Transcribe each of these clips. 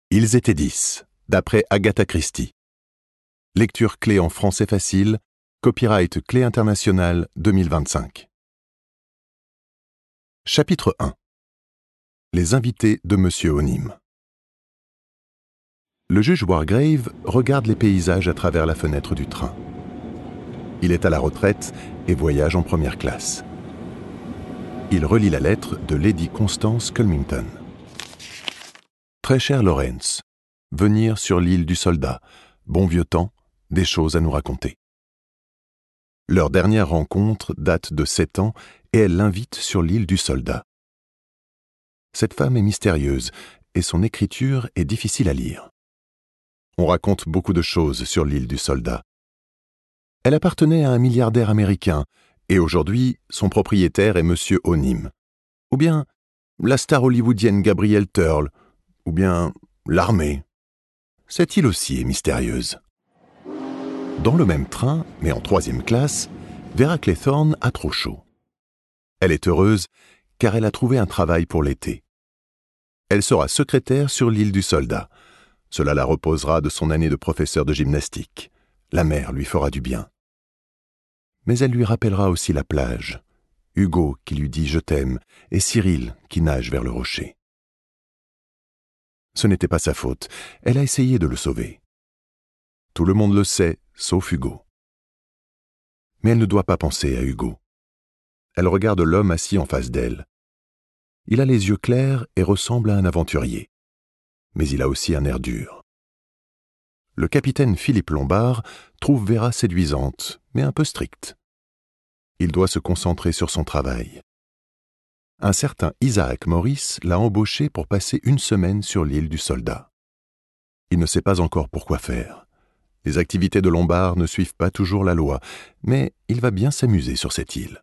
Ils étaient 10, d'après Agatha Christie. Lecture clé en français facile, copyright Clé internationale 2025. Chapitre 1. Les invités de Monsieur Onim. Le juge Wargrave regarde les paysages à travers la fenêtre du train. Il est à la retraite et voyage en première classe. Il relit la lettre de Lady Constance Culmington. Très cher Lawrence, venir sur l'île du Soldat, bon vieux temps, des choses à nous raconter. Leur dernière rencontre date de 7 ans et elle l'invite sur l'île du Soldat. Cette femme est mystérieuse et son écriture est difficile à lire. On raconte beaucoup de choses sur l'île du Soldat. Elle appartenait à un milliardaire américain et aujourd'hui, son propriétaire est Monsieur Onim. Ou bien la star hollywoodienne Gabrielle Turle, ou bien l'armée. Cette île aussi est mystérieuse. Dans le même train, mais en 3e classe, Vera Claythorne a trop chaud. Elle est heureuse car elle a trouvé un travail pour l'été. Elle sera secrétaire sur l'île du Soldat. Cela la reposera de son année de professeur de gymnastique. La mer lui fera du bien. Mais elle lui rappellera aussi la plage, Hugo qui lui dit « je t'aime » et Cyril qui nage vers le rocher. Ce n'était pas sa faute, elle a essayé de le sauver. Tout le monde le sait, sauf Hugo. Mais elle ne doit pas penser à Hugo. Elle regarde l'homme assis en face d'elle. Il a les yeux clairs et ressemble à un aventurier. Mais il a aussi un air dur. Le capitaine Philippe Lombard trouve Vera séduisante, mais un peu stricte. Il doit se concentrer sur son travail. Un certain Isaac Morris l'a embauché pour passer 1 semaine sur l'île du Soldat. Il ne sait pas encore pourquoi faire. Les activités de Lombard ne suivent pas toujours la loi, mais il va bien s'amuser sur cette île.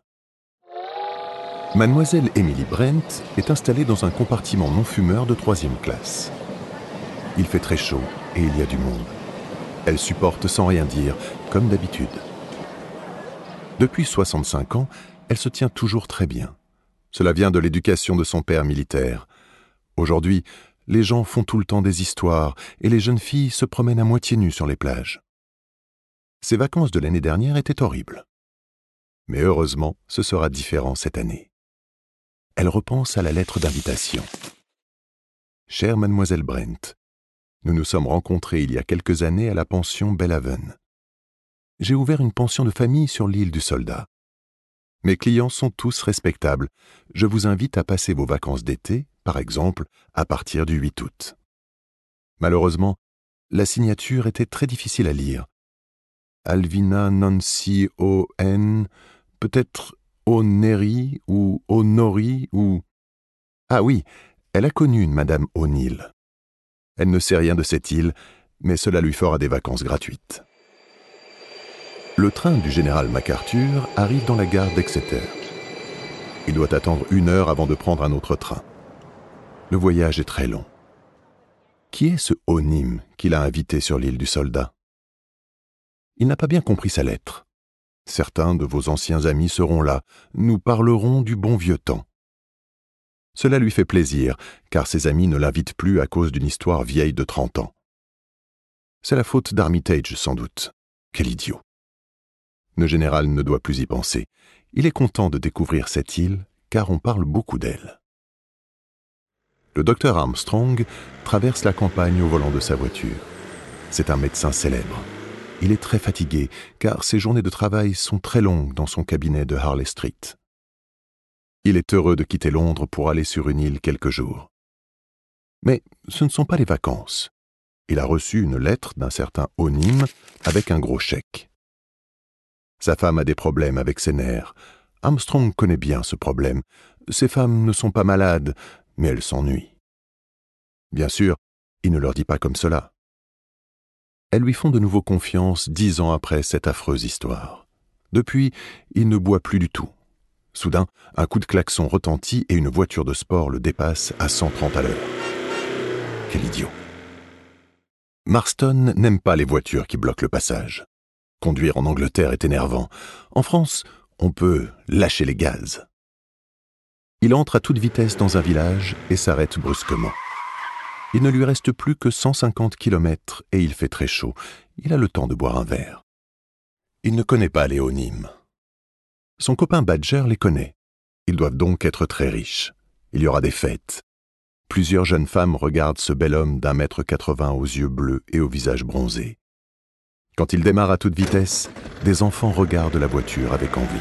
Mademoiselle Emily Brent est installée dans un compartiment non-fumeur de 3e classe. Il fait très chaud et il y a du monde. Elle supporte sans rien dire, comme d'habitude. Depuis 65 ans, elle se tient toujours très bien. Cela vient de l'éducation de son père militaire. Aujourd'hui, les gens font tout le temps des histoires et les jeunes filles se promènent à moitié nues sur les plages. Ses vacances de l'année dernière étaient horribles. Mais heureusement, ce sera différent cette année. Elle repense à la lettre d'invitation. Chère Mademoiselle Brent, nous nous sommes rencontrés il y a quelques années à la pension Belhaven. J'ai ouvert une pension de famille sur l'île du Soldat. Mes clients sont tous respectables. Je vous invite à passer vos vacances d'été, par exemple, à partir du 8 août. Malheureusement, la signature était très difficile à lire. Alvina Nancy O.N., peut-être O'Nery ou O'Nori ou... Ah oui, elle a connu une Madame O'Neill. Elle ne sait rien de cette île, mais cela lui fera des vacances gratuites. Le train du général MacArthur arrive dans la gare d'Exeter. Il doit attendre 1 heure avant de prendre un autre train. Le voyage est très long. Qui est ce Onim qu'il a invité sur l'île du Soldat? Il n'a pas bien compris sa lettre. Certains de vos anciens amis seront là. Nous parlerons du bon vieux temps. Cela lui fait plaisir, car ses amis ne l'invitent plus à cause d'une histoire vieille de 30 ans. C'est la faute d'Armitage, sans doute. Quel idiot! Le général ne doit plus y penser. Il est content de découvrir cette île, car on parle beaucoup d'elle. Le docteur Armstrong traverse la campagne au volant de sa voiture. C'est un médecin célèbre. Il est très fatigué, car ses journées de travail sont très longues dans son cabinet de Harley Street. Il est heureux de quitter Londres pour aller sur une île quelques jours. Mais ce ne sont pas les vacances. Il a reçu une lettre d'un certain Onim avec un gros chèque. Sa femme a des problèmes avec ses nerfs. Armstrong connaît bien ce problème. Ces femmes ne sont pas malades, mais elles s'ennuient. Bien sûr, il ne leur dit pas comme cela. Elles lui font de nouveau confiance 10 ans après cette affreuse histoire. Depuis, il ne boit plus du tout. Soudain, un coup de klaxon retentit et une voiture de sport le dépasse à 130 à l'heure. Quel idiot! Marston n'aime pas les voitures qui bloquent le passage. Conduire en Angleterre est énervant. En France, on peut lâcher les gaz. Il entre à toute vitesse dans un village et s'arrête brusquement. Il ne lui reste plus que 150 kilomètres et il fait très chaud. Il a le temps de boire un verre. Il ne connaît pas les Onymes. Son copain Badger les connaît. Ils doivent donc être très riches. Il y aura des fêtes. Plusieurs jeunes femmes regardent ce bel homme d'1,80 m aux yeux bleus et au visage bronzé. Quand il démarre à toute vitesse, des enfants regardent la voiture avec envie.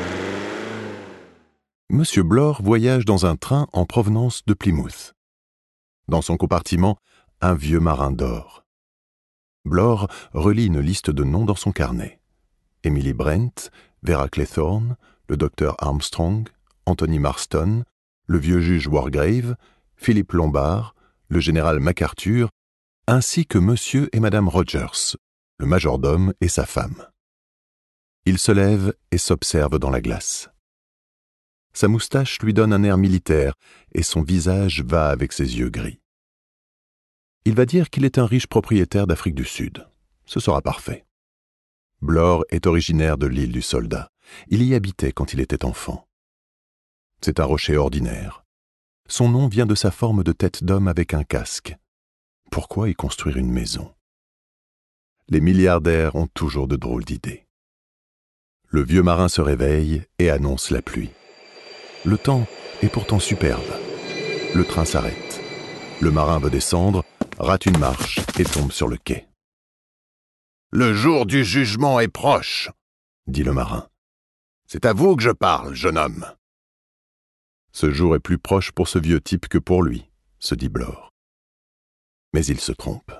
Monsieur Blore voyage dans un train en provenance de Plymouth. Dans son compartiment, un vieux marin dort. Blore relit une liste de noms dans son carnet. Emily Brent, Vera Claythorne, le docteur Armstrong, Anthony Marston, le vieux juge Wargrave, Philippe Lombard, le général MacArthur, ainsi que monsieur et madame Rogers, le majordome et sa femme. Il se lève et s'observe dans la glace. Sa moustache lui donne un air militaire et son visage va avec ses yeux gris. Il va dire qu'il est un riche propriétaire d'Afrique du Sud. Ce sera parfait. Blore est originaire de l'île du Soldat. Il y habitait quand il était enfant. C'est un rocher ordinaire. Son nom vient de sa forme de tête d'homme avec un casque. Pourquoi y construire une maison? Les milliardaires ont toujours de drôles d'idées. Le vieux marin se réveille et annonce la pluie. Le temps est pourtant superbe. Le train s'arrête. Le marin veut descendre, rate une marche et tombe sur le quai. « Le jour du jugement est proche, » dit le marin. « C'est à vous que je parle, jeune homme. » Ce jour est plus proche pour ce vieux type que pour lui, se dit Blore. Mais il se trompe.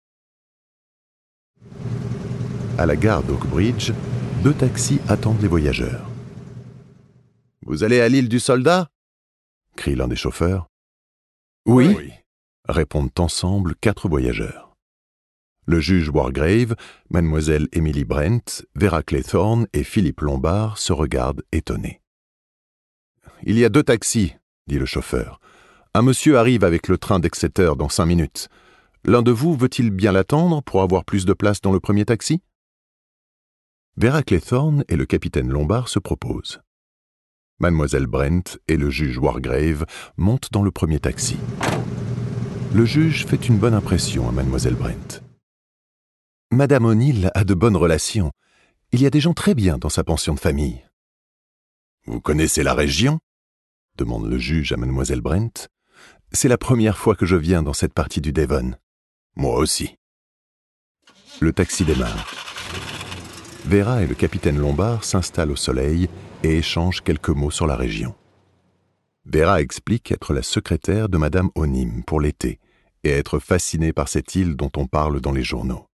À la gare d'Oakbridge, 2 taxis attendent les voyageurs. « Vous allez à l'île du Soldat ?» crie l'un des chauffeurs. « Oui, » répondent ensemble 4 voyageurs. Le juge Wargrave, mademoiselle Emily Brent, Vera Claythorne et Philippe Lombard se regardent étonnés. « Il y a 2 taxis, » dit le chauffeur. « Un monsieur arrive avec le train d'Exeter dans 5 minutes. L'un de vous veut-il bien l'attendre pour avoir plus de place dans le premier taxi ?» Vera Claythorne et le capitaine Lombard se proposent. Mademoiselle Brent et le juge Wargrave montent dans le premier taxi. Le juge fait une bonne impression à mademoiselle Brent. « Madame O'Neill a de bonnes relations. Il y a des gens très bien dans sa pension de famille. »« Vous connaissez la région ?» demande le juge à mademoiselle Brent. « C'est la première fois que je viens dans cette partie du Devon. »« Moi aussi. » Le taxi démarre. Vera et le capitaine Lombard s'installent au soleil et échangent quelques mots sur la région. Vera explique être la secrétaire de madame O'Neill pour l'été et être fascinée par cette île dont on parle dans les journaux.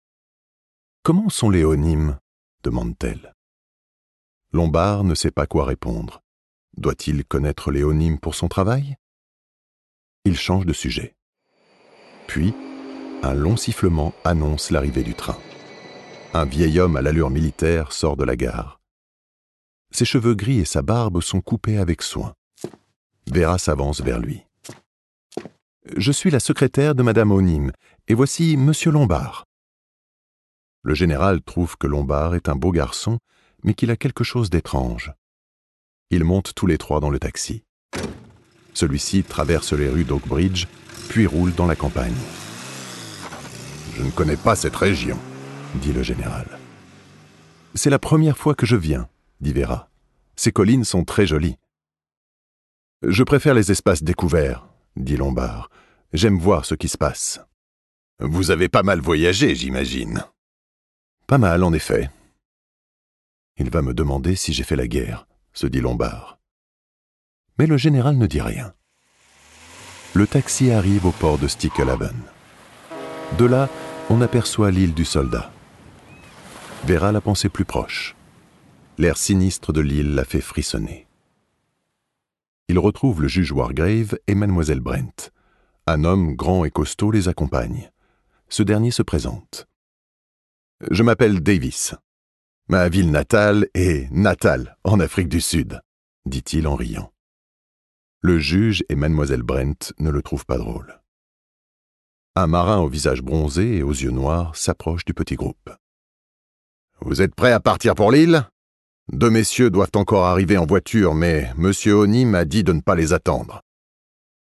« Comment sont les O'Neill ?» demande-t-elle. Lombard ne sait pas quoi répondre. Doit-il connaître les O'Neill pour son travail? Il change de sujet. Puis, un long sifflement annonce l'arrivée du train. Un vieil homme à l'allure militaire sort de la gare. Ses cheveux gris et sa barbe sont coupés avec soin. Vera s'avance vers lui. « Je suis la secrétaire de madame O'Neill, et voici monsieur Lombard. » Le général trouve que Lombard est un beau garçon, mais qu'il a quelque chose d'étrange. Ils montent tous les 3 dans le taxi. Celui-ci traverse les rues d'Oakbridge, puis roule dans la campagne. « Je ne connais pas cette région, » dit le général. « C'est la première fois que je viens, » dit Vera. « Ces collines sont très jolies. »« Je préfère les espaces découverts, » dit Lombard. « J'aime voir ce qui se passe. »« Vous avez pas mal voyagé, j'imagine. »« Pas mal, en effet. »« Il va me demander si j'ai fait la guerre, » se dit Lombard. Mais le général ne dit rien. Le taxi arrive au port de Sticklehaven. De là, on aperçoit l'île du Soldat. Vera l'a pensée plus proche. L'air sinistre de l'île la fait frissonner. Il retrouve le juge Wargrave et mademoiselle Brent. Un homme grand et costaud les accompagne. Ce dernier se présente. « Je m'appelle Davis. Ma ville natale est Natal, en Afrique du Sud, » dit-il en riant. Le juge et mademoiselle Brent ne le trouvent pas drôle. Un marin au visage bronzé et aux yeux noirs s'approche du petit groupe. « Vous êtes prêts à partir pour l'île ? 2 messieurs doivent encore arriver en voiture, mais monsieur O'Neill m'a dit de ne pas les attendre. »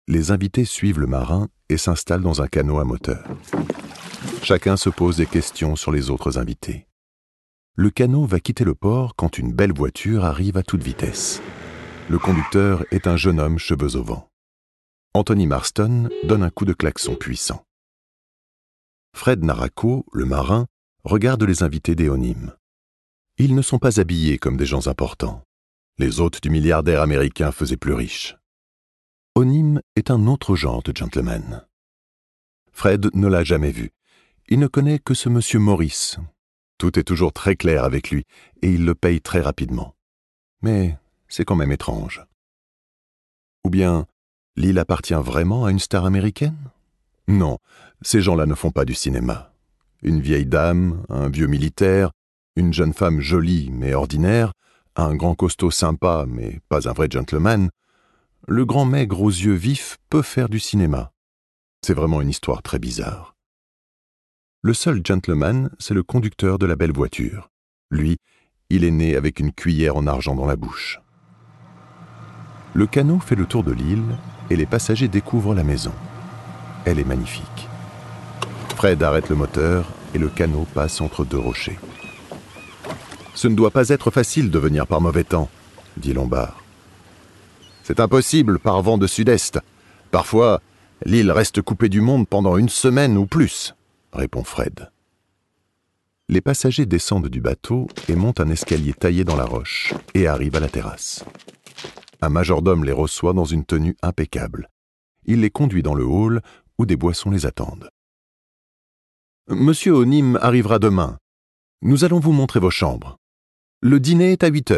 Les invités suivent le marin et s'installent dans un canot à moteur. Chacun se pose des questions sur les autres invités. Le canot va quitter le port quand une belle voiture arrive à toute vitesse. Le conducteur est un jeune homme cheveux au vent. Anthony Marston donne un coup de klaxon puissant. Fred Naraco, le marin, regarde les invités des Onim. Ils ne sont pas habillés comme des gens importants. Les hôtes du milliardaire américain faisaient plus riche. Onim est un autre genre de gentleman. Fred ne l'a jamais vu. Il ne connaît que ce monsieur Maurice. Tout est toujours très clair avec lui et il le paye très rapidement. Mais c'est quand même étrange. Ou bien, l'île appartient vraiment à une star américaine ? Non, ces gens-là ne font pas du cinéma. Une vieille dame, un vieux militaire, une jeune femme jolie mais ordinaire, un grand costaud sympa mais pas un vrai gentleman, le grand maigre aux yeux vifs peut faire du cinéma. C'est vraiment une histoire très bizarre. Le seul gentleman, c'est le conducteur de la belle voiture. Lui, il est né avec une cuillère en argent dans la bouche. Le canot fait le tour de l'île et les passagers découvrent la maison. Elle est magnifique. Fred arrête le moteur et le canot passe entre deux rochers. « Ce ne doit pas être facile de venir par mauvais temps, » dit Lombard. « C'est impossible par vent de sud-est. Parfois, l'île reste coupée du monde pendant une semaine ou plus, » répond Fred. Les passagers descendent du bateau et montent un escalier taillé dans la roche et arrivent à la terrasse. Un majordome les reçoit dans une tenue impeccable. Il les conduit dans le hall où des boissons les attendent. « Monsieur Onim arrivera demain. Nous allons vous montrer vos chambres. Le dîner est à 8 heures. »